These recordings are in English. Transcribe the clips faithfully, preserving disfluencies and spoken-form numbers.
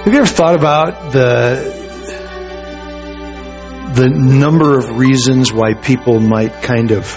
Have you ever thought about the the number of reasons why people might kind of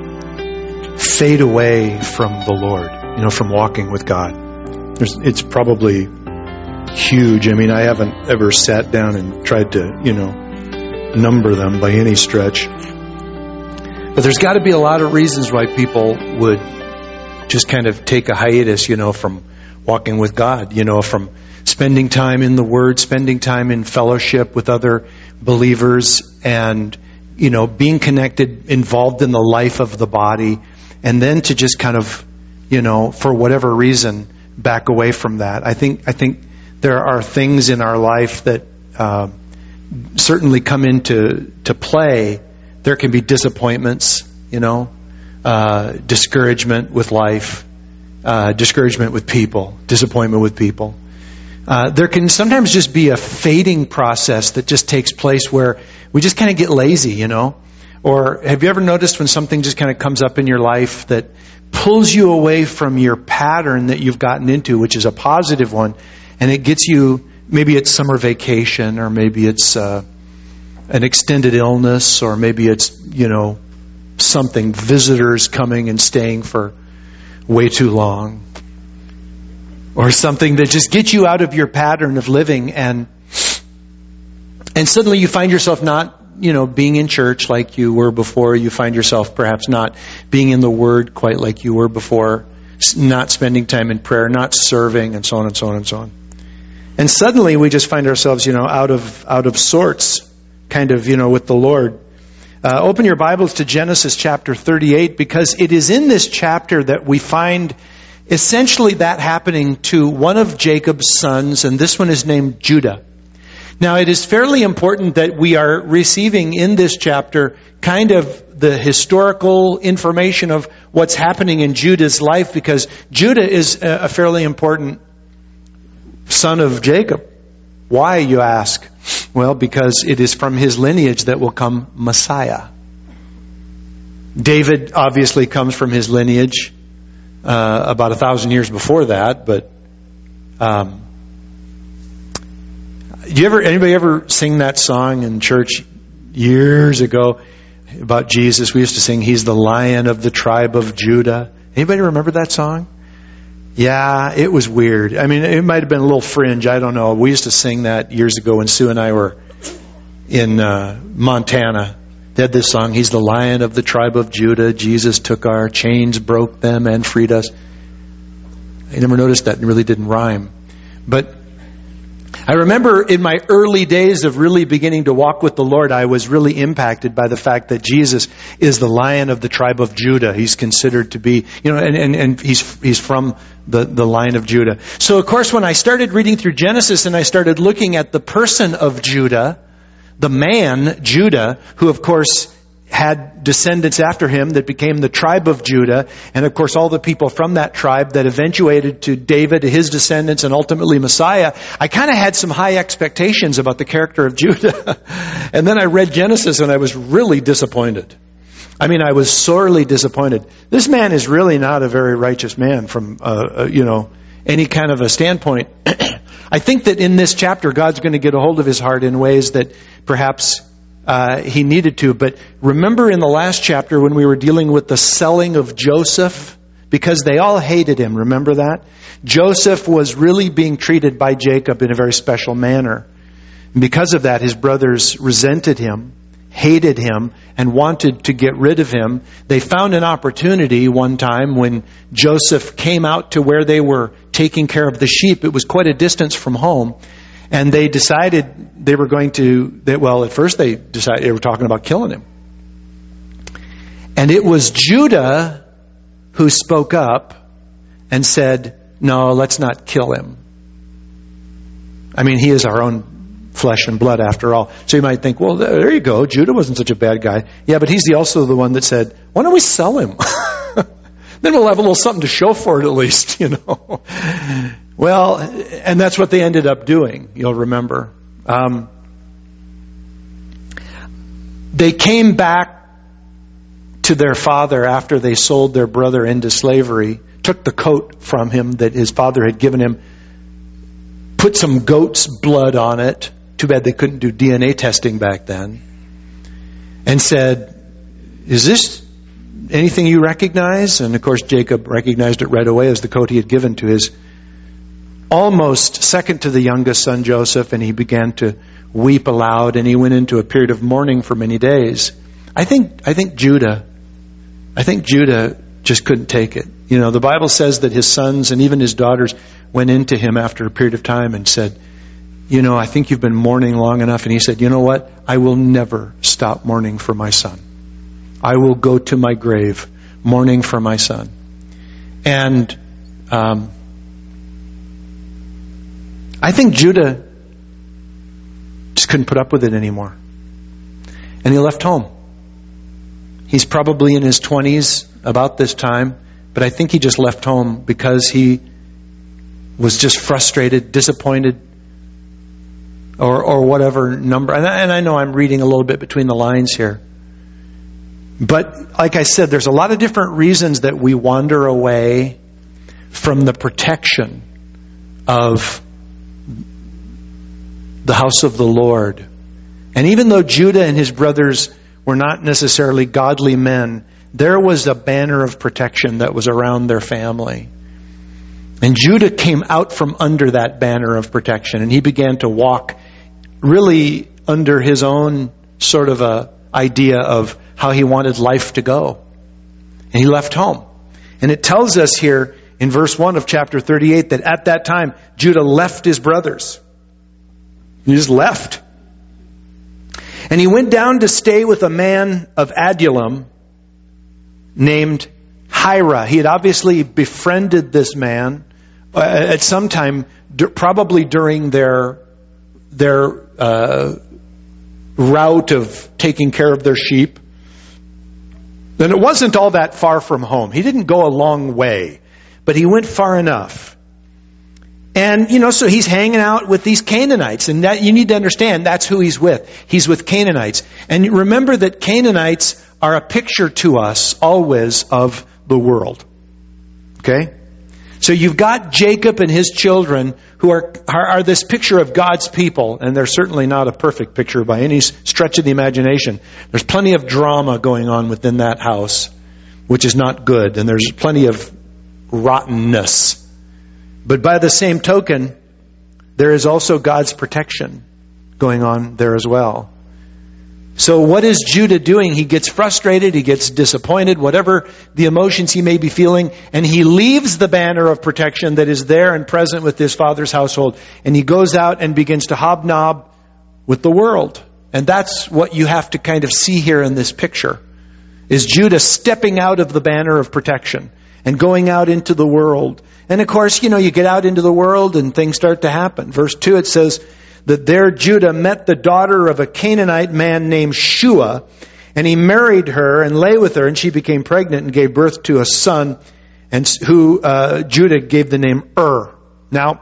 fade away from the Lord, you know, from walking with God? There's, it's probably huge. I mean, I haven't ever sat down and tried to, you know, number them by any stretch. But there's got to be a lot of reasons why people would just kind of take a hiatus, you know, from walking with God, you know, from spending time in the Word, spending time in fellowship with other believers, and, you know, being connected, involved in the life of the body, and then to just kind of, you know, for whatever reason, back away from that. I think I think there are things in our life that uh, certainly come into to play. There can be disappointments, you know, uh, discouragement with life, uh, discouragement with people, disappointment with people. Uh, there can sometimes just be a fading process that just takes place where we just kind of get lazy, you know. Or have you ever noticed when something just kind of comes up in your life that pulls you away from your pattern that you've gotten into, which is a positive one, and it gets you, maybe it's summer vacation, or maybe it's uh, an extended illness, or maybe it's, you know, something, visitors coming and staying for way too long, or something that just gets you out of your pattern of living, and and suddenly you find yourself not, you know, being in church like you were before. You find yourself perhaps not being in the Word quite like you were before, not spending time in prayer, not serving, and so on and so on and so on. And suddenly we just find ourselves, you know, out of out of sorts, kind of, you know, with the Lord. Uh, open your Bibles to Genesis chapter thirty-eight, because it is in this chapter that we find essentially that happening to one of Jacob's sons, and this one is named Judah. Now, it is fairly important that we are receiving in this chapter kind of the historical information of what's happening in Judah's life, because Judah is a fairly important son of Jacob. Why, you ask? Well, because it is from his lineage that will come Messiah. David obviously comes from his lineage. Uh, about a thousand years before that, but um, you ever anybody ever sing that song in church years ago about Jesus? We used to sing, "He's the Lion of the tribe of Judah." Anybody remember that song? Yeah, it was weird. I mean, it might have been a little fringe. I don't know. We used to sing that years ago when Sue and I were in uh, Montana. They had this song, "He's the Lion of the tribe of Judah. Jesus took our chains, broke them, and freed us." I never noticed that. It really didn't rhyme. But I remember in my early days of really beginning to walk with the Lord, I was really impacted by the fact that Jesus is the Lion of the tribe of Judah. He's considered to be, you know, and, and, and he's he's from the, the line of Judah. So, of course, when I started reading through Genesis and I started looking at the person of Judah, the man, Judah, who of course had descendants after him that became the tribe of Judah, and of course all the people from that tribe that eventuated to David, his descendants, and ultimately Messiah, I kind of had some high expectations about the character of Judah. And then I read Genesis and I was really disappointed. I mean, I was sorely disappointed. This man is really not a very righteous man from, uh, you know, any kind of a standpoint. I think that in this chapter, God's going to get a hold of his heart in ways that perhaps uh, he needed to. But remember in the last chapter when we were dealing with the selling of Joseph, because they all hated him. Remember that? Joseph was really being treated by Jacob in a very special manner. And because of that, his brothers resented him, hated him, and wanted to get rid of him. They found an opportunity one time when Joseph came out to where they were taking care of the sheep. It was quite a distance from home. And they decided they were going to, they, well, at first they decided they were talking about killing him. And it was Judah who spoke up and said, "No, let's not kill him. I mean, he is our own flesh and blood after all." So you might think, well, there you go. Judah wasn't such a bad guy. Yeah, but he's the, also the one that said, "Why don't we sell him? Then we'll have a little something to show for it at least, you know." Well, and that's what they ended up doing, you'll remember. Um, they came back to their father after they sold their brother into slavery, took the coat from him that his father had given him, put some goat's blood on it. Too bad they couldn't do D N A testing back then. And said, is this anything you recognize? And of course, Jacob recognized it right away as the coat he had given to his almost second to the youngest son, Joseph, and he began to weep aloud, and he went into a period of mourning for many days. I think, I think Judah, I think Judah just couldn't take it. You know, the Bible says that his sons and even his daughters went into him after a period of time and said, you know, I think you've been mourning long enough. And he said, you know what? I will never stop mourning for my son. I will go to my grave mourning for my son. And um, I think Judah just couldn't put up with it anymore. And he left home. He's probably in his twenties about this time, but I think he just left home because he was just frustrated, disappointed, or or whatever number. And I, and I know I'm reading a little bit between the lines here. But like I said, there's a lot of different reasons that we wander away from the protection of the house of the Lord. And even though Judah and his brothers were not necessarily godly men, there was a banner of protection that was around their family. And Judah came out from under that banner of protection, and he began to walk really under his own sort of a idea of how he wanted life to go. And he left home. And it tells us here in verse one of chapter thirty-eight that at that time Judah left his brothers. He just left. And he went down to stay with a man of Adullam named Hira. He had obviously befriended this man uh, at some time, d- probably during their their uh, route of taking care of their sheep. And it wasn't all that far from home. He didn't go a long way, but he went far enough. And, you know, so he's hanging out with these Canaanites. And that you need to understand, that's who he's with. He's with Canaanites. And remember that Canaanites are a picture to us always of the world. Okay? So you've got Jacob and his children who are, are, are this picture of God's people. And they're certainly not a perfect picture by any stretch of the imagination. There's plenty of drama going on within that house, which is not good. And there's plenty of rottenness. But by the same token, there is also God's protection going on there as well. So what is Judah doing? He gets frustrated, he gets disappointed, whatever the emotions he may be feeling, and he leaves the banner of protection that is there and present with his father's household, and he goes out and begins to hobnob with the world. And that's what you have to kind of see here in this picture, is Judah stepping out of the banner of protection and going out into the world. And of course, you know, you get out into the world and things start to happen. Verse two, it says that there Judah met the daughter of a Canaanite man named Shua, and he married her and lay with her, and she became pregnant and gave birth to a son, and who uh, Judah gave the name Ur. Now,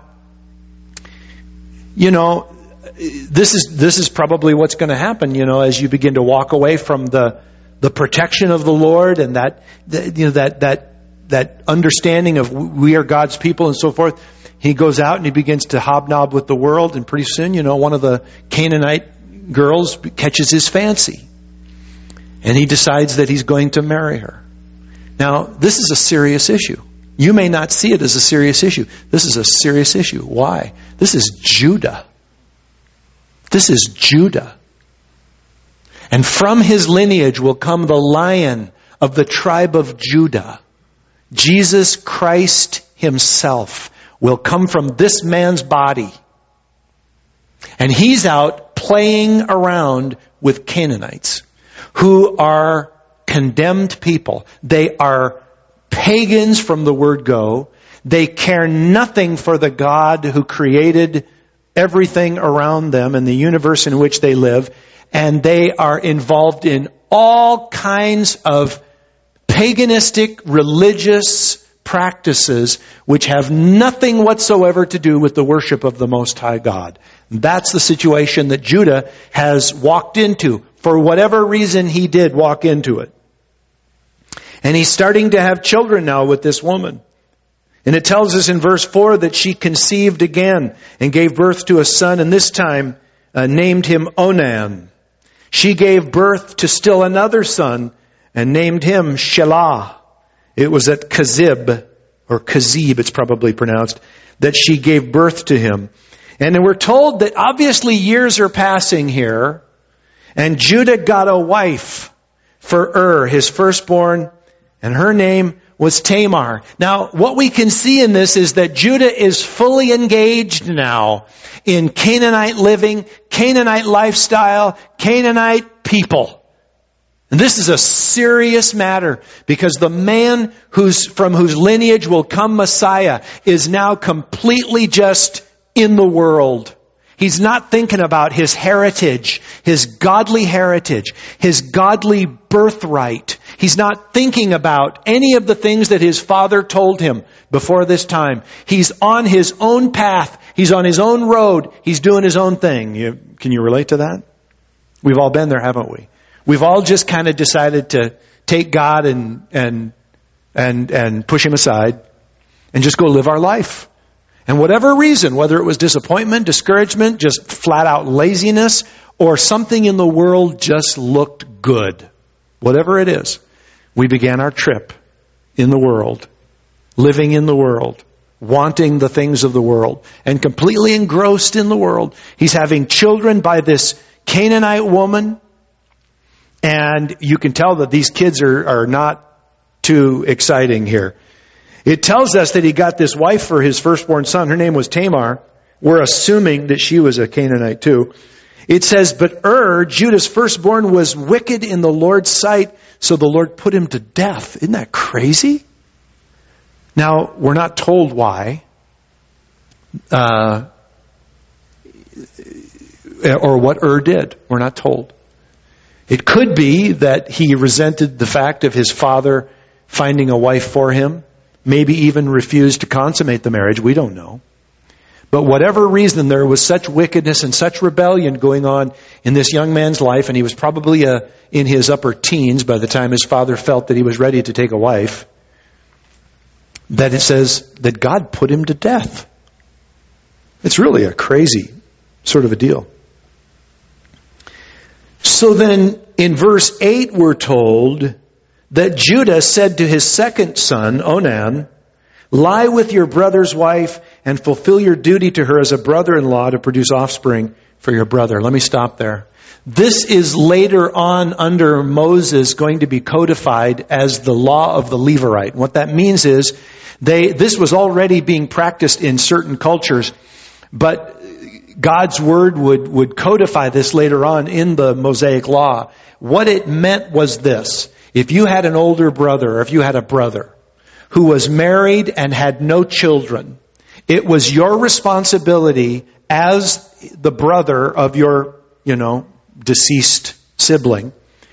you know, this is this is probably what's going to happen, you know, as you begin to walk away from the the protection of the Lord and that you know that that that understanding of we are God's people and so forth. He goes out and he begins to hobnob with the world, and pretty soon, you know, one of the Canaanite girls catches his fancy. And he decides that he's going to marry her. Now, this is a serious issue. You may not see it as a serious issue. This is a serious issue. Why? This is Judah. This is Judah. And from his lineage will come the Lion of the tribe of Judah. Jesus Christ himself will come from this man's body. And he's out playing around with Canaanites, who are condemned people. They are pagans from the word go. They care nothing for the God who created everything around them and the universe in which they live. And they are involved in all kinds of paganistic religious practices which have nothing whatsoever to do with the worship of the Most High God. That's the situation that Judah has walked into. For whatever reason, he did walk into it. And he's starting to have children now with this woman. And it tells us in verse four that she conceived again and gave birth to a son, and this time uh, named him Onan. She gave birth to still another son and named him Shelah. It was at Kazib, or Kazib it's probably pronounced, that she gave birth to him. And we're told that obviously years are passing here, and Judah got a wife for Ur, his firstborn, and her name was Tamar. Now, what we can see in this is that Judah is fully engaged now in Canaanite living, Canaanite lifestyle, Canaanite people. And this is a serious matter because the man who's from whose lineage will come Messiah is now completely just in the world. He's not thinking about his heritage, his godly heritage, his godly birthright. He's not thinking about any of the things that his father told him before this time. He's on his own path. He's on his own road. He's doing his own thing. You, can you relate to that? We've all been there, haven't we? We've all just kind of decided to take God and and and and push him aside and just go live our life. And whatever reason, whether it was disappointment, discouragement, just flat out laziness, or something in the world just looked good, whatever it is, we began our trip in the world, living in the world, wanting the things of the world, and completely engrossed in the world. He's having children by this Canaanite woman, and you can tell that these kids are, are not too exciting here. It tells us that he got this wife for his firstborn son. Her name was Tamar. We're assuming that she was a Canaanite too. It says, but Ur, Judah's firstborn, was wicked in the Lord's sight, so the Lord put him to death. Isn't that crazy? Now, we're not told why. Uh, or what Ur did. We're not told. It could be that he resented the fact of his father finding a wife for him. Maybe even refused to consummate the marriage. We don't know. But whatever reason, there was such wickedness and such rebellion going on in this young man's life, and he was probably uh, in his upper teens by the time his father felt that he was ready to take a wife, that it says that God put him to death. It's really a crazy sort of a deal. So then in verse eight we're told that Judah said to his second son, Onan, lie with your brother's wife and fulfill your duty to her as a brother-in-law to produce offspring for your brother. Let me stop there. This is later on under Moses going to be codified as the law of the Levirate. What that means is they this was already being practiced in certain cultures, but God's word would, would codify this later on in the Mosaic law. What it meant was this. If you had an older brother, or if you had a brother who was married and had no children, it was your responsibility as the brother of your, you know, deceased sibling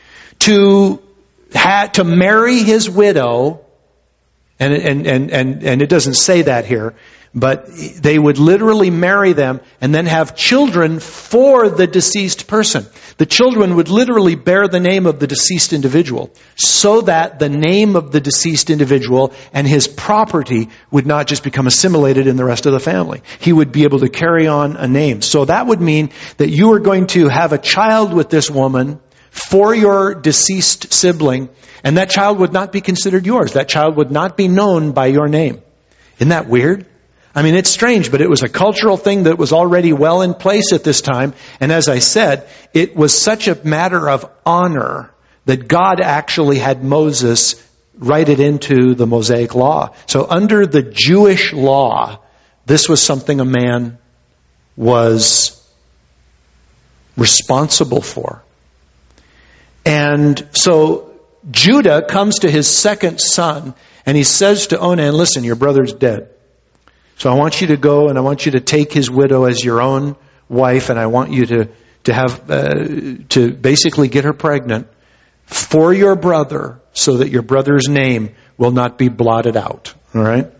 to have, to marry his widow, and, and, and, and, and it doesn't say that here, but they would literally marry them and then have children for the deceased person. The children would literally bear the name of the deceased individual so that the name of the deceased individual and his property would not just become assimilated in the rest of the family. He would be able to carry on a name. So that would mean that you are going to have a child with this woman for your deceased sibling, and that child would not be considered yours. That child would not be known by your name. Isn't that weird? I mean, it's strange, but it was a cultural thing that was already well in place at this time. And as I said, it was such a matter of honor that God actually had Moses write it into the Mosaic law. So under the Jewish law, this was something a man was responsible for. And so Judah comes to his second son and he says to Onan, listen, your brother's dead. So I want you to go and I want you to take his widow as your own wife, and I want you to to have uh, to basically get her pregnant for your brother so that your brother's name will not be blotted out. All right?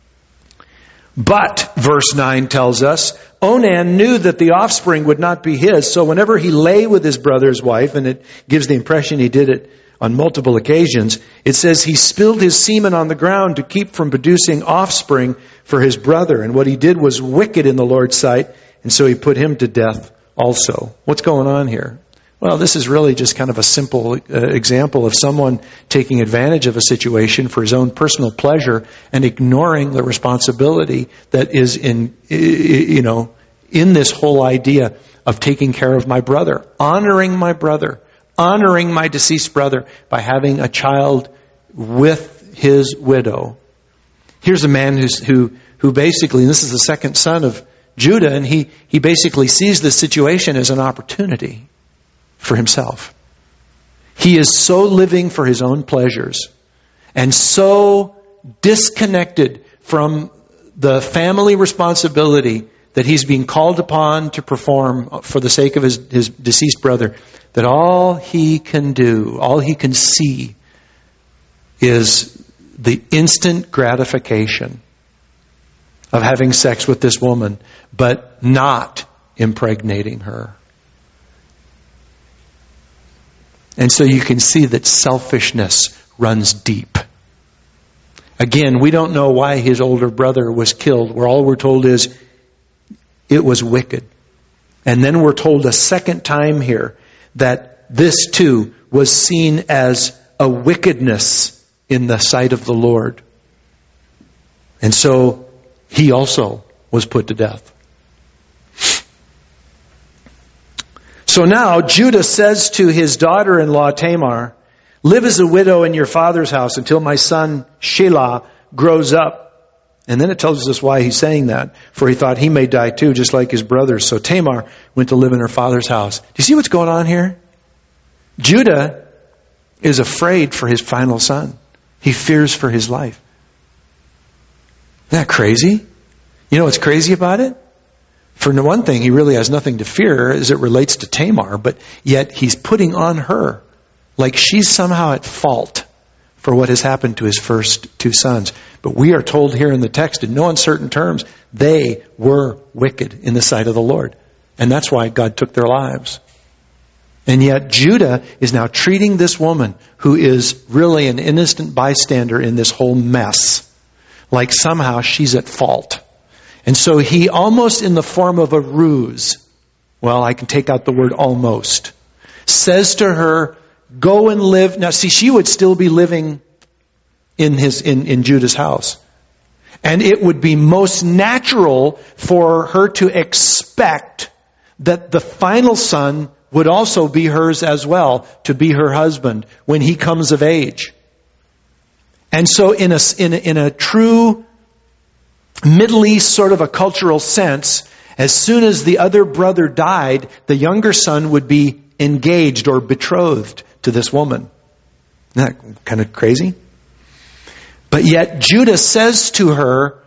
But, verse nine tells us, Onan knew that the offspring would not be his, so whenever he lay with his brother's wife, and it gives the impression he did it on multiple occasions. It says he spilled his semen on the ground to keep from producing offspring for his brother. And what he did was wicked in the Lord's sight, and so he put him to death also. What's going on here? Well, this is really just kind of a simple uh, example of someone taking advantage of a situation for his own personal pleasure and ignoring the responsibility that is in, you know, in this whole idea of taking care of my brother, honoring my brother, honoring my deceased brother by having a child with his widow. Here's a man who's, who who basically, and this is the second son of Judah, and he, he basically sees this situation as an opportunity for himself. He is so living for his own pleasures and so disconnected from the family responsibility that he's being called upon to perform for the sake of his, his deceased brother, that all he can do, all he can see is the instant gratification of having sex with this woman, but not impregnating her. And so you can see that selfishness runs deep. Again, we don't know why his older brother was killed. Where all we're told is it was wicked. And then we're told a second time here that this too was seen as a wickedness in the sight of the Lord. And so he also was put to death. So now Judah says to his daughter-in-law Tamar, live as a widow in your father's house until my son Shelah grows up. And then it tells us why he's saying that. For he thought he may die too, just like his brothers. So Tamar went to live in her father's house. Do you see what's going on here? Judah is afraid for his final son. He fears for his life. Isn't that crazy? You know what's crazy about it? For one thing, he really has nothing to fear as it relates to Tamar, but yet he's putting on her like she's somehow at fault for what has happened to his first two sons. But we are told here in the text, in no uncertain terms, they were wicked in the sight of the Lord. And that's why God took their lives. And yet Judah is now treating this woman, who is really an innocent bystander in this whole mess, like somehow she's at fault. And so he, almost in the form of a ruse, well, I can take out the word almost, says to her, go and live. Now, see, she would still be living in his in, in Judah's house. And it would be most natural for her to expect that the final son would also be hers as well, to be her husband when he comes of age. And so in a, in a, in a true Middle East sort of a cultural sense, as soon as the other brother died, the younger son would be engaged or betrothed to this woman. Isn't that kind of crazy? But yet Judah says to her,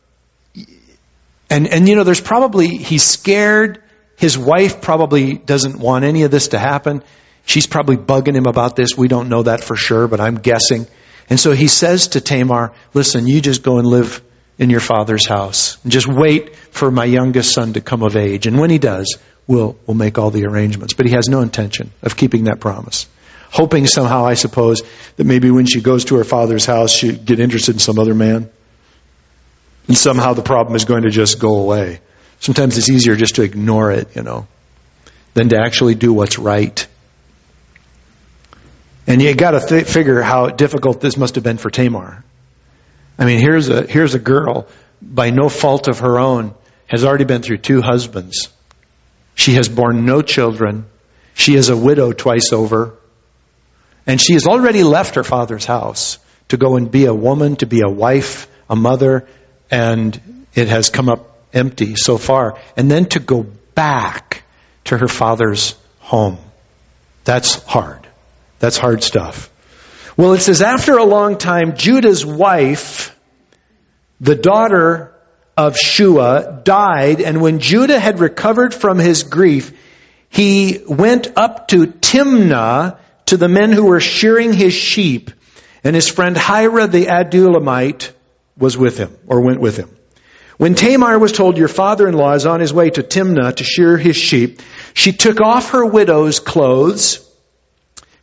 and, and you know, there's probably, he's scared. His wife probably doesn't want any of this to happen. She's probably bugging him about this. We don't know that for sure, but I'm guessing. And so he says to Tamar, listen, you just go and live in your father's house. And just wait for my youngest son to come of age. And when he does, we'll, we'll make all the arrangements. But he has no intention of keeping that promise. Hoping somehow, I suppose, that maybe when she goes to her father's house, she'll get interested in some other man. And somehow the problem is going to just go away. Sometimes it's easier just to ignore it, you know, than to actually do what's right. And you got to th- figure how difficult this must have been for Tamar. I mean, here's a here's a girl, by no fault of her own, has already been through two husbands. She has borne no children. She is a widow twice over. And she has already left her father's house to go and be a woman, to be a wife, a mother, and it has come up empty so far. And then to go back to her father's home. That's hard. That's hard stuff. Well, it says, after a long time, Judah's wife, the daughter of Shua, died. And when Judah had recovered from his grief, he went up to Timnah to the men who were shearing his sheep. And his friend Hira the Adullamite was with him, or went with him. When Tamar was told, your father-in-law is on his way to Timnah to shear his sheep, she took off her widow's clothes,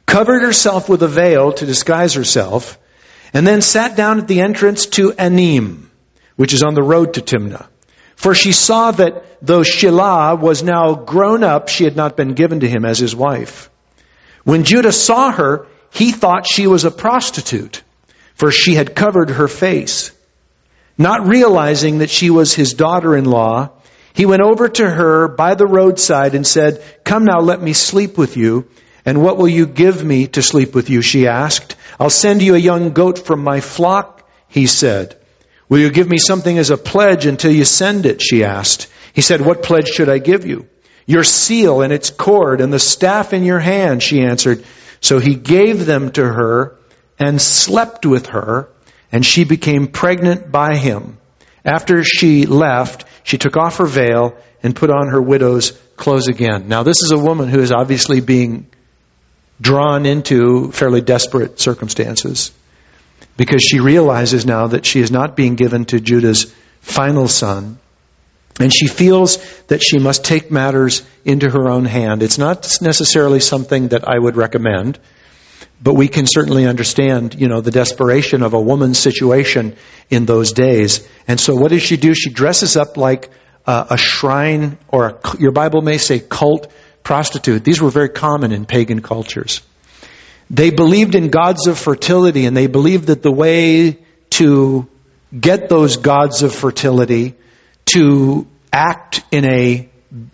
covered herself with a veil to disguise herself, and then sat down at the entrance to Anim, which is on the road to Timnah. For she saw that though Shelah was now grown up, she had not been given to him as his wife. When Judah saw her, he thought she was a prostitute, for she had covered her face. Not realizing that she was his daughter-in-law, he went over to her by the roadside and said, "Come now, let me sleep with you." "And what will you give me to sleep with you?" she asked. "I'll send you a young goat from my flock," he said. "Will you give me something as a pledge until you send it?" she asked. He said, "What pledge should I give you?" "Your seal and its cord and the staff in your hand," she answered. So he gave them to her and slept with her, and she became pregnant by him. After she left, she took off her veil and put on her widow's clothes again. Now, this is a woman who is obviously being drawn into fairly desperate circumstances, because she realizes now that she is not being given to Judah's final son, and she feels that she must take matters into her own hand. It's not necessarily something that I would recommend, but we can certainly understand, you know, the desperation of a woman's situation in those days. And so what does she do? She dresses up like a, a shrine, or a, your Bible may say cult prostitute. These were very common in pagan cultures. They believed in gods of fertility, and they believed that the way to get those gods of fertility to act in a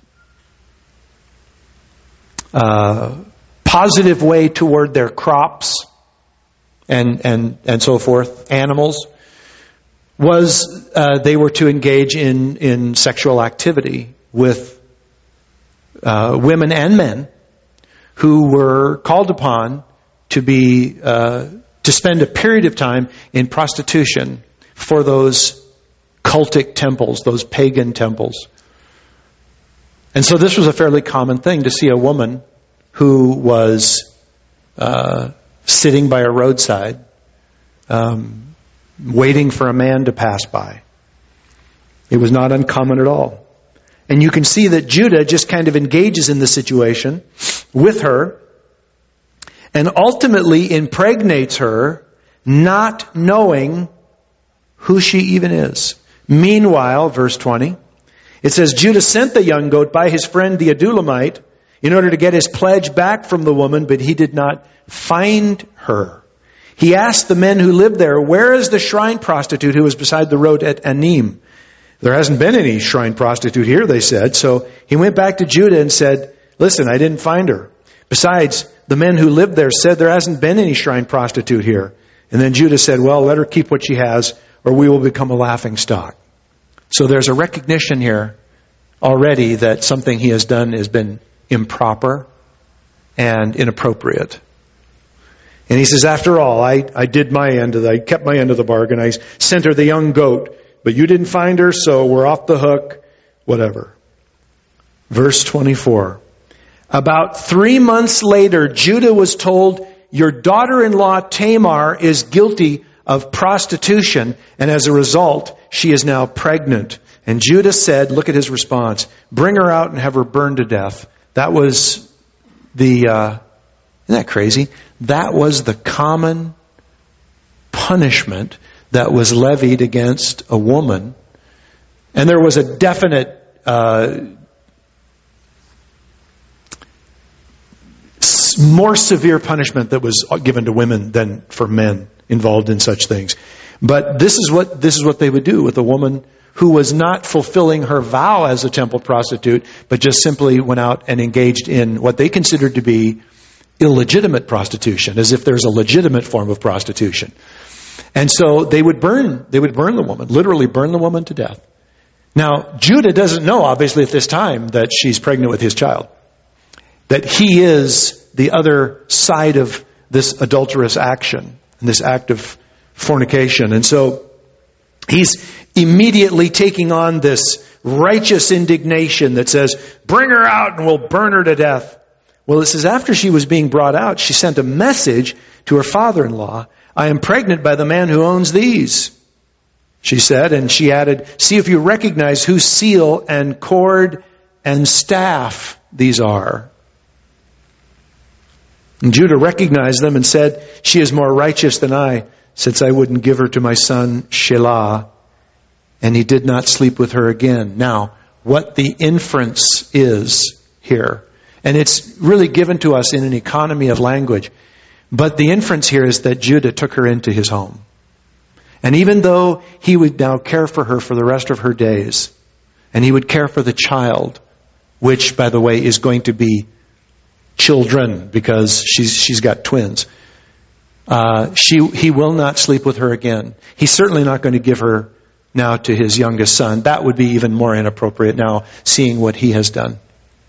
uh, positive way toward their crops and and and so forth, animals, was uh, they were to engage in in sexual activity with uh, women and men who were called upon to be uh, to spend a period of time in prostitution for those cultic temples, those pagan temples. And so this was a fairly common thing, to see a woman who was uh, sitting by a roadside, um, waiting for a man to pass by. It was not uncommon at all. And you can see that Judah just kind of engages in the situation with her and ultimately impregnates her, not knowing who she even is. Meanwhile, verse twenty, it says, Judah sent the young goat by his friend the Adulamite in order to get his pledge back from the woman, but he did not find her. He asked the men who lived there, "Where is the shrine prostitute who was beside the road at Anim?" "There hasn't been any shrine prostitute here," they said. So he went back to Judah and said, "Listen, I didn't find her. Besides, the men who lived there said there hasn't been any shrine prostitute here." And then Judah said, "Well, let her keep what she has, or we will become a laughingstock." So there's a recognition here already that something he has done has been improper and inappropriate. And he says, "After all, I, I did my end of the, I kept my end of the bargain. I sent her the young goat, but you didn't find her, so we're off the hook, whatever." Verse twenty-four. About three months later, Judah was told, "Your daughter-in-law Tamar is guilty of prostitution, and as a result, she is now pregnant." And Judah said, look at his response, "Bring her out and have her burned to death." That was the, uh, isn't that crazy? That was the common punishment that was levied against a woman. And there was a definite uh, more severe punishment that was given to women than for men involved in such things. But this is what this is what they would do with a woman who was not fulfilling her vow as a temple prostitute, but just simply went out and engaged in what they considered to be illegitimate prostitution, as if there's a legitimate form of prostitution. And so they would burn, they would burn the woman, literally burn the woman to death. Now, Judah doesn't know, obviously, at this time that she's pregnant with his child, that he is the other side of this adulterous action, this act of fornication. And so he's immediately taking on this righteous indignation that says, "Bring her out and we'll burn her to death." Well, it says after she was being brought out, she sent a message to her father-in-law, "I am pregnant by the man who owns these," she said. And she added, "See if you recognize whose seal and cord and staff these are." And Judah recognized them and said, she is more righteous than I, since I wouldn't give her to my son Shelah. And he did not sleep with her again. Now, what the inference is here, and it's really given to us in an economy of language, but the inference here is that Judah took her into his home. And even though he would now care for her for the rest of her days, and he would care for the child, which, by the way, is going to be children, because she's she's got twins. Uh, she he will not sleep with her again. He's certainly not going to give her now to his youngest son. That would be even more inappropriate now, seeing what he has done.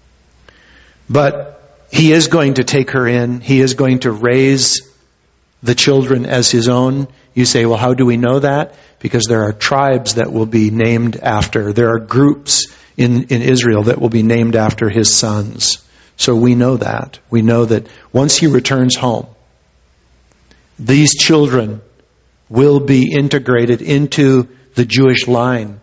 But he is going to take her in. He is going to raise the children as his own. You say, well, how do we know that? Because there are tribes that will be named after. There are groups in, in Israel that will be named after his sons. So we know that. We know that once he returns home, these children will be integrated into the Jewish line.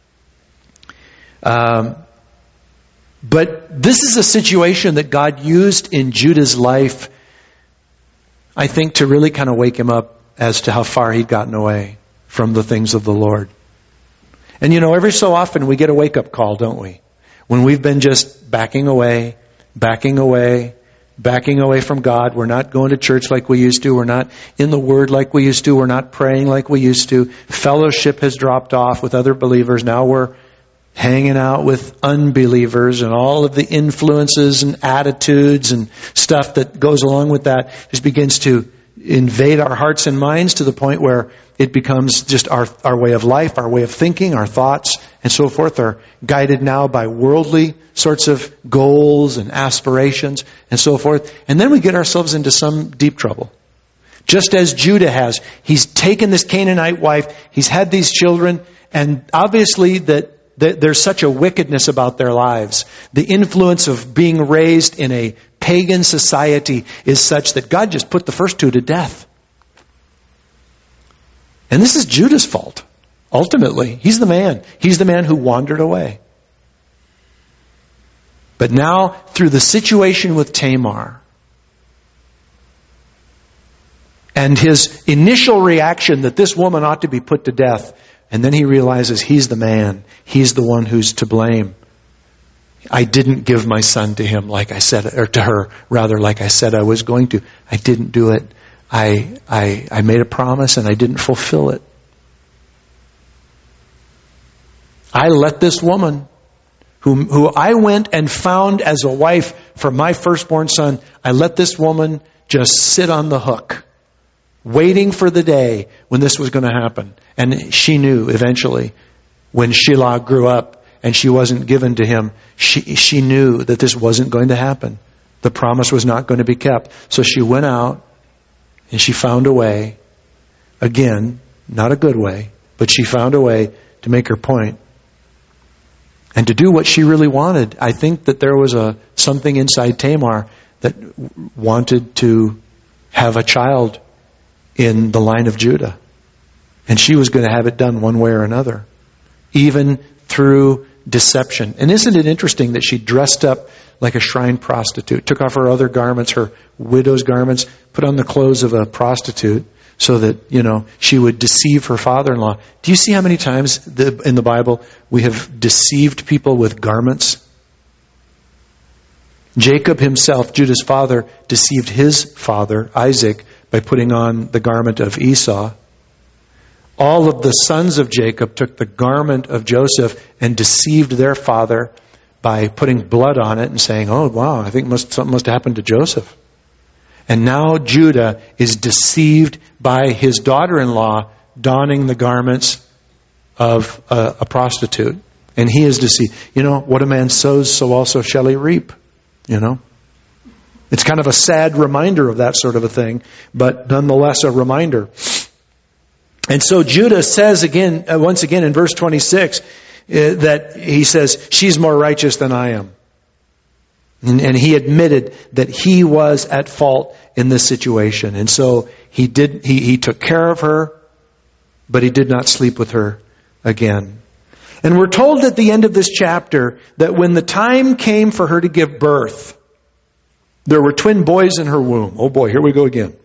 Um, but this is a situation that God used in Judah's life, I think, to really kind of wake him up as to how far he'd gotten away from the things of the Lord. And you know, every so often we get a wake-up call, don't we? When we've been just backing away, backing away, backing away from God. We're not going to church like we used to. We're not in the Word like we used to. We're not praying like we used to. Fellowship has dropped off with other believers. Now we're hanging out with unbelievers, and all of the influences and attitudes and stuff that goes along with that just begins to invade our hearts and minds to the point where it becomes just our, our way of life, our way of thinking, our thoughts, and so forth are guided now by worldly sorts of goals and aspirations and so forth. And then we get ourselves into some deep trouble. Just as Judah has. He's taken this Canaanite wife, he's had these children, and obviously that there's such a wickedness about their lives. The influence of being raised in a pagan society is such that God just put the first two to death. And this is Judah's fault. Ultimately, he's the man. He's the man who wandered away. But now, through the situation with Tamar, and his initial reaction that this woman ought to be put to death, and then he realizes he's the man. He's the one who's to blame. I didn't give my son to him like I said, or to her, rather, like I said I was going to. I didn't do it. I, I, I made a promise and I didn't fulfill it. I let this woman, whom, who I went and found as a wife for my firstborn son, I let this woman just sit on the hook, waiting for the day when this was going to happen. And she knew eventually, when Shelah grew up and she wasn't given to him, she, she knew that this wasn't going to happen. The promise was not going to be kept. So she went out and she found a way, again, not a good way, but she found a way to make her point and to do what she really wanted. I think that there was a something inside Tamar that wanted to have a child in the line of Judah. And she was going to have it done one way or another, even through deception. And isn't it interesting that she dressed up like a shrine prostitute, took off her other garments, her widow's garments, put on the clothes of a prostitute so that, you know, she would deceive her father-in-law. Do you see how many times the, in the Bible we have deceived people with garments? Jacob himself, Judah's father, deceived his father, Isaac, by putting on the garment of Esau. All of the sons of Jacob took the garment of Joseph and deceived their father by putting blood on it and saying, oh, wow, I think must, something must have happened to Joseph. And now Judah is deceived by his daughter-in-law donning the garments of a, a prostitute. And he is deceived. You know, what a man sows, so also shall he reap. You know? It's kind of a sad reminder of that sort of a thing, but nonetheless a reminder. And so Judah says again, uh, once again in verse twenty-six, uh, that he says, she's more righteous than I am. And, and he admitted that he was at fault in this situation. And so he did, he, he took care of her, but he did not sleep with her again. And we're told at the end of this chapter that when the time came for her to give birth, There were twin boys in her womb. Oh boy, here we go again.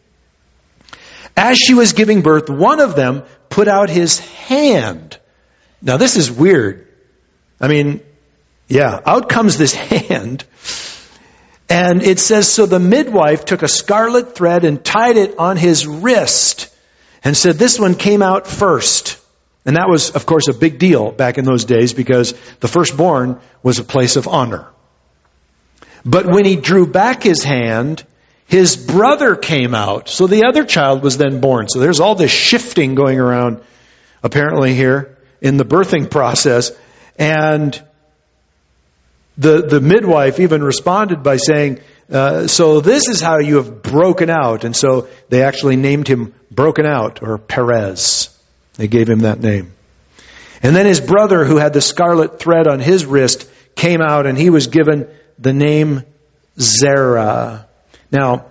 As she was giving birth, one of them put out his hand. Now this is weird. I mean, yeah, out comes this hand. And it says, so the midwife took a scarlet thread and tied it on his wrist and said, this one came out first. And that was, of course, a big deal back in those days because the firstborn was a place of honor. But when he drew back his hand, his brother came out. So the other child was then born. So there's all this shifting going around apparently here in the birthing process. And the, the midwife even responded by saying, uh, so this is how you have broken out. And so they actually named him Broken Out, or Perez. They gave him that name. And then his brother, who had the scarlet thread on his wrist, came out and he was given the name Zerah. Now,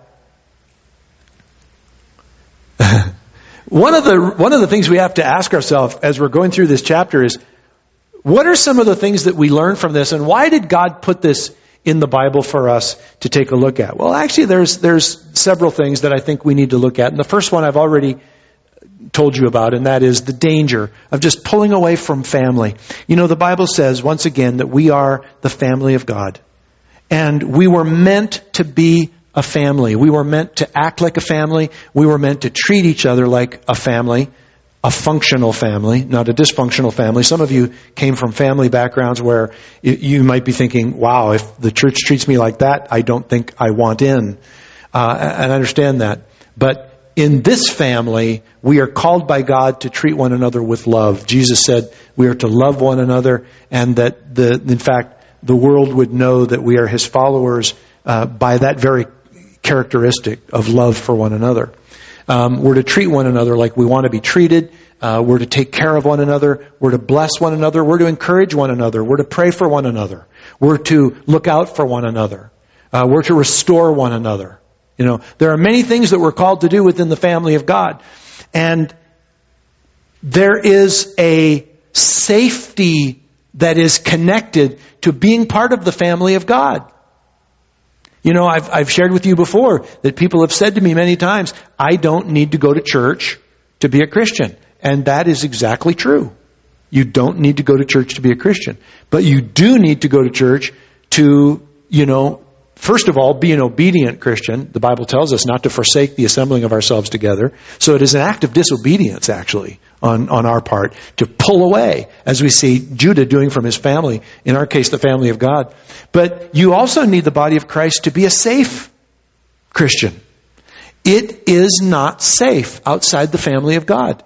one of the one of the things we have to ask ourselves as we're going through this chapter is, what are some of the things that we learn from this, and why did God put this in the Bible for us to take a look at? Well, actually, there's there's several things that I think we need to look at. And the first one I've already told you about, and that is the danger of just pulling away from family. You know, the Bible says, once again, that we are the family of God. And we were meant to be a family. We were meant to act like a family. We were meant to treat each other like a family, a functional family, not a dysfunctional family. Some of you came from family backgrounds where you might be thinking, wow, if the church treats me like that, I don't think I want in. Uh, and I understand that. But in this family, we are called by God to treat one another with love. Jesus said we are to love one another, and that the, in fact, the world would know that we are His followers uh, by that very characteristic of love for one another. Um, we're to treat one another like we want to be treated. Uh, we're to take care of one another. We're to bless one another. We're to encourage one another. We're to pray for one another. We're to look out for one another. Uh, we're to restore one another. You know, there are many things that we're called to do within the family of God. And there is a safety that is connected to being part of the family of God. You know, I've, I've shared with you before that people have said to me many times, I don't need to go to church to be a Christian. And that is exactly true. You don't need to go to church to be a Christian. But you do need to go to church to, you know, first of all, be an obedient Christian. The Bible tells us not to forsake the assembling of ourselves together. So it is an act of disobedience, actually, on, on our part, to pull away, as we see Judah doing from his family, in our case, the family of God. But you also need the body of Christ to be a safe Christian. It is not safe outside the family of God.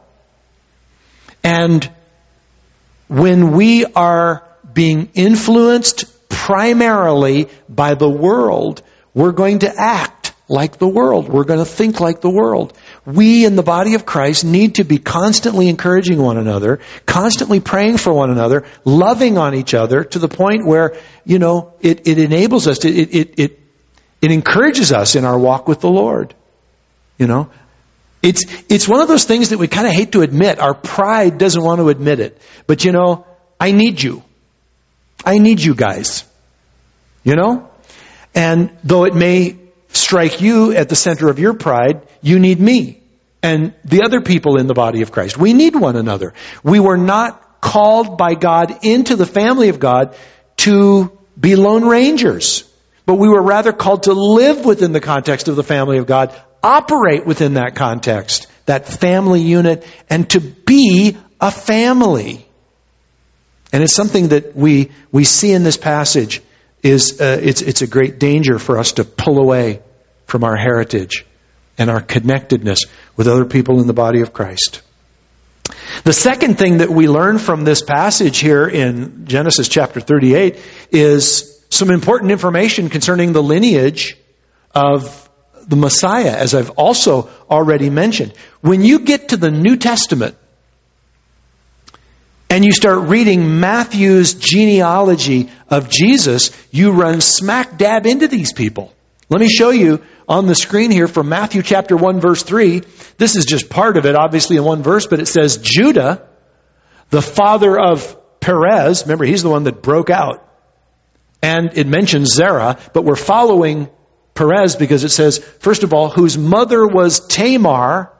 And when we are being influenced primarily by the world, we're going to act like the world. We're going to think like the world. We in the body of Christ need to be constantly encouraging one another, constantly praying for one another, loving on each other to the point where, you know, it, it enables us, to, it, it, it, it encourages us in our walk with the Lord. You know, it's, it's one of those things that we kind of hate to admit. Our pride doesn't want to admit it. But you know, I need you. I need you guys. You know? And though it may strike you at the center of your pride, you need me and the other people in the body of Christ. We need one another. We were not called by God into the family of God to be lone rangers, but we were rather called to live within the context of the family of God, operate within that context, that family unit, and to be a family. And it's something that we we see in this passage is uh, it's it's a great danger for us to pull away from our heritage and our connectedness with other people in the body of Christ. The second thing that we learn from this passage here in Genesis chapter thirty-eight is some important information concerning the lineage of the Messiah, as I've also already mentioned. When you get to the New Testament, and you start reading Matthew's genealogy of Jesus, you run smack dab into these people. Let me show you on the screen here from Matthew chapter one, verse three. This is just part of it, obviously in one verse, but it says, Judah, the father of Perez, remember he's the one that broke out. And it mentions Zerah, but we're following Perez because it says, first of all, whose mother was Tamar,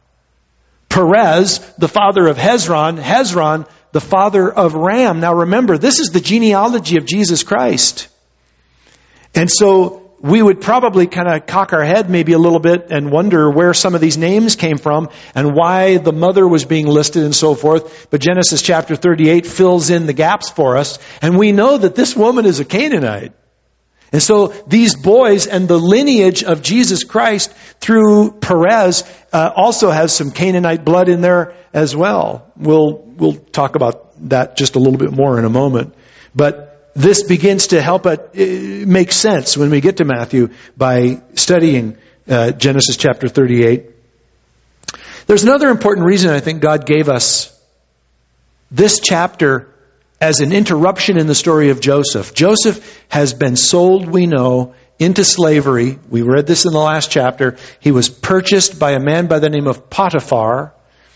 Perez, the father of Hezron, Hezron, the father of Ram. Now remember, this is the genealogy of Jesus Christ. And so we would probably kind of cock our head maybe a little bit and wonder where some of these names came from and why the mother was being listed and so forth. But Genesis chapter thirty-eight fills in the gaps for us. And we know that this woman is a Canaanite. And so these boys and the lineage of Jesus Christ through Perez uh, also has some Canaanite blood in there as well. We'll, we'll talk about that just a little bit more in a moment. But this begins to help it make sense when we get to Matthew by studying uh, Genesis chapter thirty-eight. There's another important reason I think God gave us this chapter as an interruption in the story of Joseph. Joseph has been sold, we know, into slavery. We read this in the last chapter. He was purchased by a man by the name of Potiphar.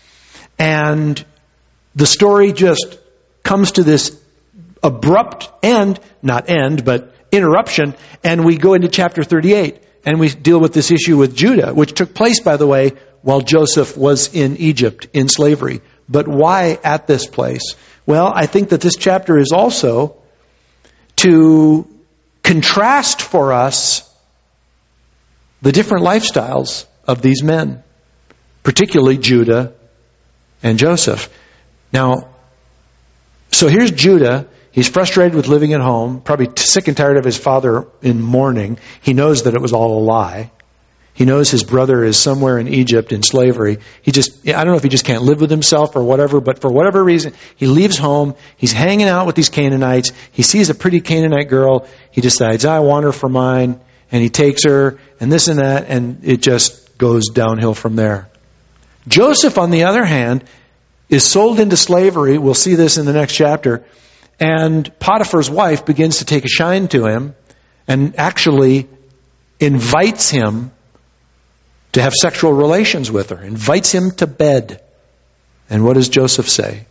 And the story just comes to this abrupt end, not end, but interruption, and we go into chapter thirty-eight, and we deal with this issue with Judah, which took place, by the way, while Joseph was in Egypt in slavery. But why at this place? Well, I think that this chapter is also to contrast for us the different lifestyles of these men, particularly Judah and Joseph. Now, so here's Judah. He's frustrated with living at home, probably sick and tired of his father in mourning. He knows that it was all a lie. He knows his brother is somewhere in Egypt in slavery. He just, I don't know if he just can't live with himself or whatever, but for whatever reason, he leaves home. He's hanging out with these Canaanites. He sees a pretty Canaanite girl. He decides, I want her for mine. And he takes her and this and that, and it just goes downhill from there. Joseph, on the other hand, is sold into slavery. We'll see this in the next chapter. And Potiphar's wife begins to take a shine to him and actually invites him to have sexual relations with her, invites him to bed. And what does Joseph say?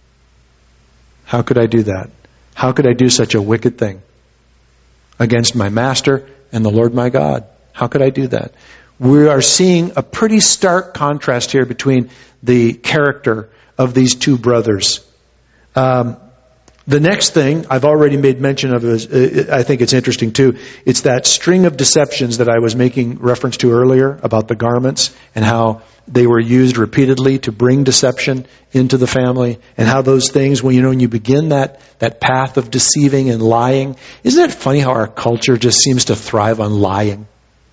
How could I do that? How could I do such a wicked thing against my master and the Lord my God? How could I do that? We are seeing a pretty stark contrast here between the character of these two brothers. Um, The next thing I've already made mention of is, uh, I think it's interesting too. It's that string of deceptions that I was making reference to earlier about the garments and how they were used repeatedly to bring deception into the family, and how those things, when you know, when you begin that, that path of deceiving and lying, isn't it funny how our culture just seems to thrive on lying?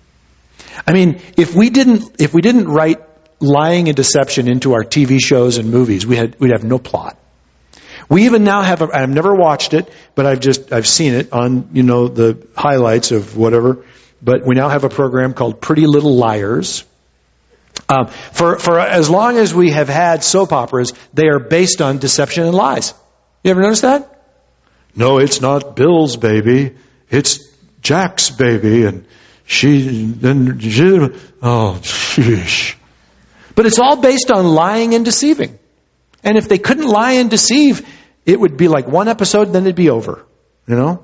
I mean, if we didn't, if we didn't write lying and deception into our T V shows and movies, we had, we'd have no plot. We even now have, a, I've never watched it, but I've just, I've seen it on, you know, the highlights of whatever. But we now have a program called Pretty Little Liars. Um, for, for as long as we have had soap operas, they are based on deception and lies. You ever notice that? No, it's not Bill's baby. It's Jack's baby. And she, and she, oh, sheesh. But it's all based on lying and deceiving. And if they couldn't lie and deceive, it would be like one episode, then it'd be over. You know?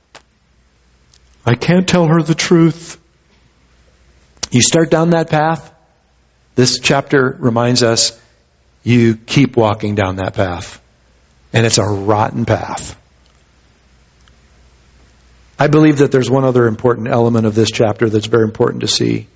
I can't tell her the truth. You start down that path, this chapter reminds us, you keep walking down that path. And it's a rotten path. I believe that there's one other important element of this chapter that's very important to see.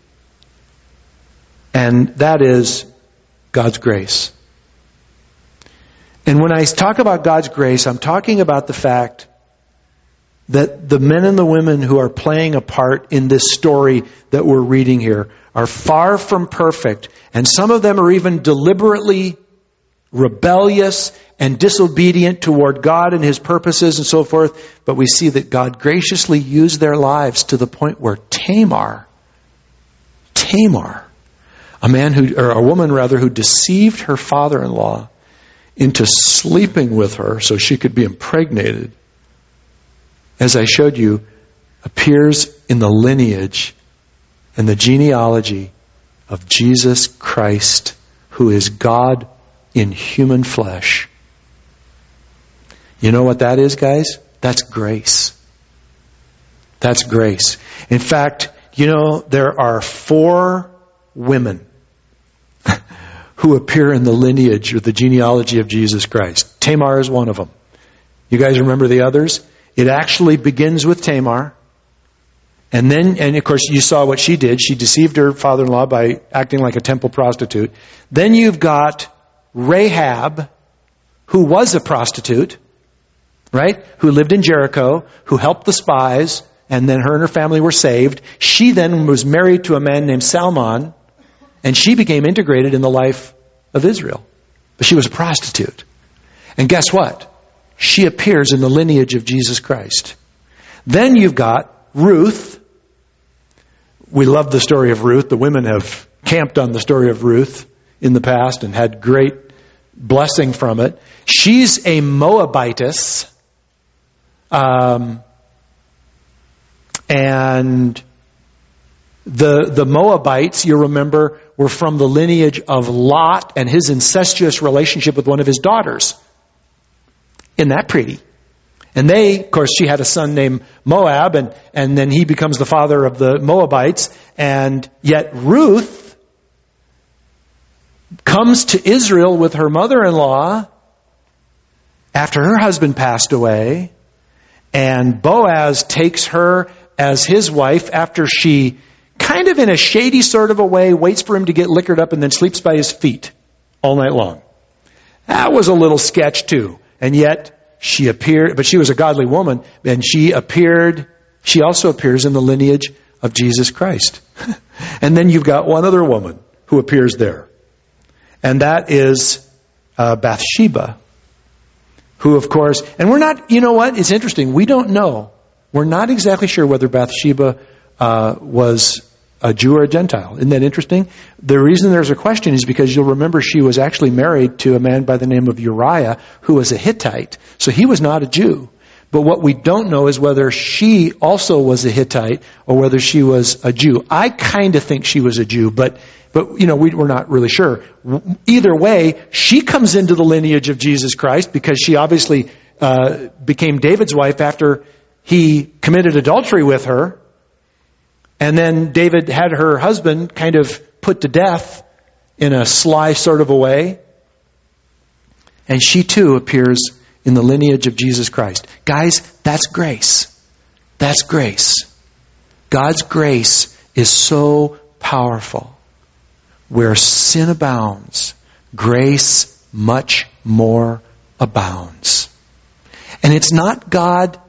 And that is God's grace. And when I talk about God's grace, I'm talking about the fact that the men and the women who are playing a part in this story that we're reading here are far from perfect. And some of them are even deliberately rebellious and disobedient toward God and His purposes and so forth. But we see that God graciously used their lives to the point where Tamar, Tamar, a man who, or a woman rather, who deceived her father-in-law into sleeping with her so she could be impregnated, as I showed you, appears in the lineage and the genealogy of Jesus Christ, who is God in human flesh. You know what that is, guys? That's grace. That's grace. In fact, You know, there are four women who appear in the lineage or the genealogy of Jesus Christ. Tamar is one of them. You guys remember the others? It actually begins with Tamar. And then, and of course, you saw what she did. She deceived her father-in-law by acting like a temple prostitute. Then you've got Rahab, who was a prostitute, right? Who lived in Jericho, who helped the spies, and then her and her family were saved. She then was married to a man named Salmon, and she became integrated in the life of Israel. But she was a prostitute. And guess what? She appears in the lineage of Jesus Christ. Then you've got Ruth. We love the story of Ruth. The women have camped on the story of Ruth in the past and had great blessing from it. She's a Moabitess. Um, and the, the Moabites, you remember, were from the lineage of Lot and his incestuous relationship with one of his daughters. Isn't that pretty? And they, of course, she had a son named Moab, and, and then he becomes the father of the Moabites. And yet Ruth comes to Israel with her mother-in-law after her husband passed away. And Boaz takes her as his wife after she, kind of in a shady sort of a way, waits for him to get liquored up and then sleeps by his feet all night long. That was a little sketch too. And yet she appeared, but she was a godly woman, and she appeared, she also appears in the lineage of Jesus Christ. And then you've got one other woman who appears there. And that is uh, Bathsheba, who of course, and we're not, you know what, it's interesting, we don't know. We're not exactly sure whether Bathsheba uh, was a Jew or a Gentile. Isn't that interesting? The reason there's a question is because you'll remember she was actually married to a man by the name of Uriah, who was a Hittite. So he was not a Jew. But what we don't know is whether she also was a Hittite or whether she was a Jew. I kind of think she was a Jew, but, but you know, we, we're not really sure. Either way, she comes into the lineage of Jesus Christ because she obviously uh, became David's wife after he committed adultery with her. And then David had her husband kind of put to death in a sly sort of a way. And she too appears in the lineage of Jesus Christ. Guys, that's grace. That's grace. God's grace is so powerful. Where sin abounds, grace much more abounds. And it's not God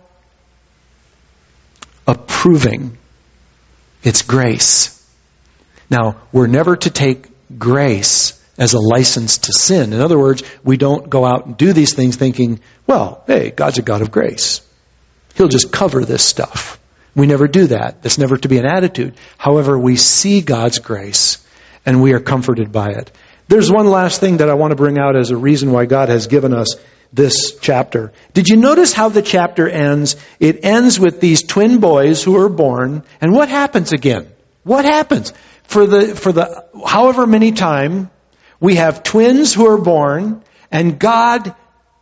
approving. It's grace. Now, we're never to take grace as a license to sin. In other words, we don't go out and do these things thinking, well, hey, God's a God of grace. He'll just cover this stuff. We never do that. That's never to be an attitude. However, we see God's grace and we are comforted by it. There's one last thing that I want to bring out as a reason why God has given us this chapter. Did you notice how the chapter ends? It ends with these twin boys who are born. And what happens again? What happens? For the, for the, however many time, we have twins who are born, and God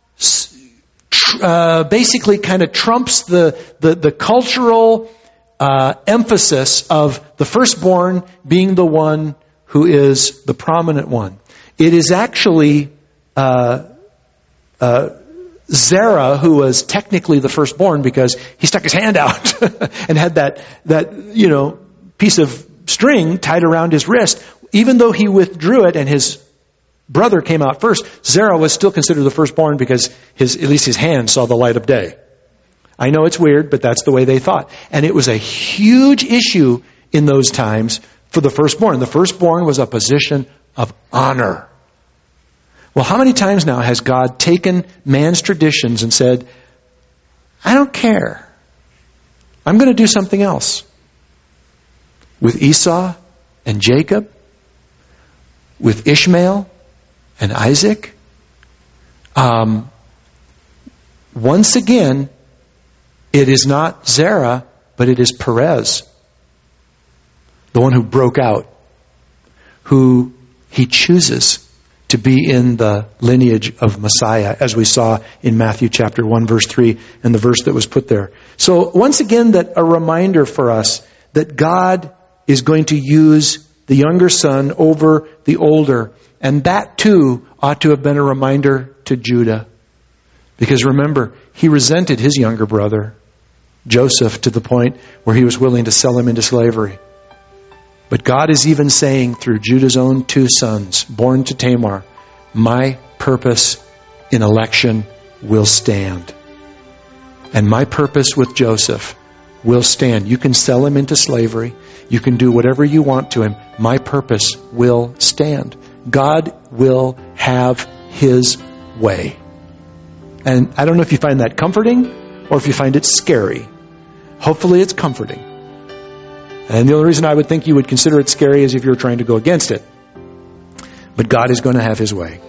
uh, basically kind of trumps the, the, the cultural uh, emphasis of the firstborn being the one who is the prominent one. It is actually uh, uh, Zerah who was technically the firstborn because he stuck his hand out and had that that you know piece of string tied around his wrist. Even though he withdrew it and his brother came out first, Zerah was still considered the firstborn because his at least his hand saw the light of day. I know it's weird, but that's the way they thought. And it was a huge issue in those times for the firstborn. The firstborn was a position of honor. Well, how many times now has God taken man's traditions and said, I don't care. I'm going to do something else. With Esau and Jacob, with Ishmael and Isaac. Um, once again, it is not Zerah, but it is Perez. The one who broke out. Who he chooses to be in the lineage of Messiah, as we saw in Matthew chapter one, verse three, and the verse that was put there. So once again, that a reminder for us that God is going to use the younger son over the older. And that too ought to have been a reminder to Judah. Because remember, he resented his younger brother, Joseph, to the point where he was willing to sell him into slavery. But God is even saying through Judah's own two sons, born to Tamar, my purpose in election will stand. And my purpose with Joseph will stand. You can sell him into slavery. You can do whatever you want to him. My purpose will stand. God will have His way. And I don't know if you find that comforting or if you find it scary. Hopefully it's comforting. And the only reason I would think you would consider it scary is if you were trying to go against it. But God is going to have His way.